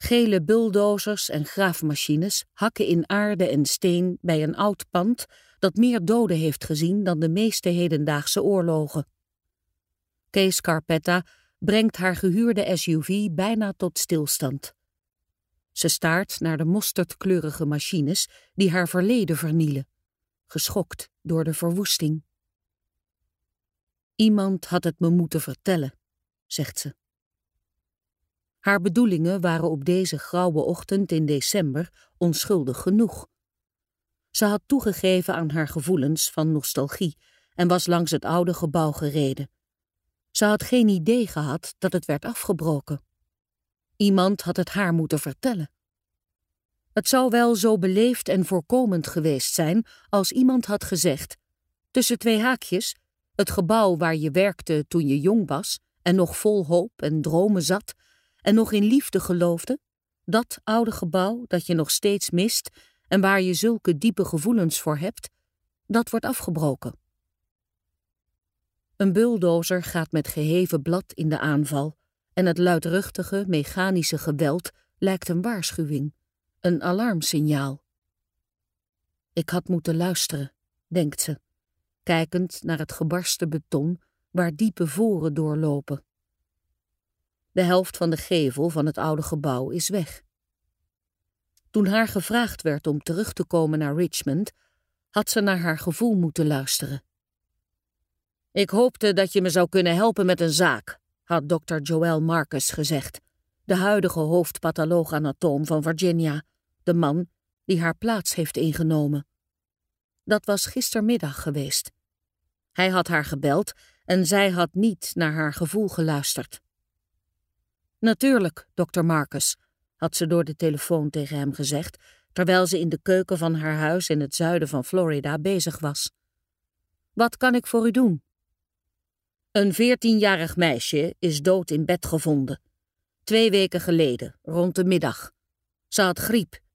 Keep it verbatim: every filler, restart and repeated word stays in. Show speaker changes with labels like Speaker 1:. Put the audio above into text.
Speaker 1: Gele bulldozers en graafmachines hakken in aarde en steen bij een oud pand dat meer doden heeft gezien dan de meeste hedendaagse oorlogen. Kay Scarpetta brengt haar gehuurde S U V bijna tot stilstand. Ze staart naar de mosterdkleurige machines die haar verleden vernielen, geschokt door de verwoesting. Iemand had het me moeten vertellen, zegt ze. Haar bedoelingen waren op deze grauwe ochtend in december onschuldig genoeg. Ze had toegegeven aan haar gevoelens van nostalgie en was langs het oude gebouw gereden. Ze had geen idee gehad dat het werd afgebroken. Iemand had het haar moeten vertellen. Het zou wel zo beleefd en voorkomend geweest zijn als iemand had gezegd, tussen twee haakjes, het gebouw waar je werkte toen je jong was en nog vol hoop en dromen zat en nog in liefde geloofde, dat oude gebouw dat je nog steeds mist en waar je zulke diepe gevoelens voor hebt, dat wordt afgebroken. Een bulldozer gaat met geheven blad in de aanval en het luidruchtige, mechanische geweld lijkt een waarschuwing, een alarmsignaal. Ik had moeten luisteren, denkt ze, kijkend naar het gebarsten beton waar diepe voren doorlopen. De helft van de gevel van het oude gebouw is weg. Toen haar gevraagd werd om terug te komen naar Richmond, had ze naar haar gevoel moeten luisteren. Ik hoopte dat je me zou kunnen helpen met een zaak, had dokter Joel Marcus gezegd, de huidige hoofdpatholoog-anatoom van Virginia, de man die haar plaats heeft ingenomen. Dat was gistermiddag geweest. Hij had haar gebeld en zij had niet naar haar gevoel geluisterd. Natuurlijk, dokter Marcus, had ze door de telefoon tegen hem gezegd, terwijl ze in de keuken van haar huis in het zuiden van Florida bezig was. Wat kan ik voor u doen? Een veertienjarig meisje is dood in bed gevonden. Twee weken geleden, rond de middag. Ze had griep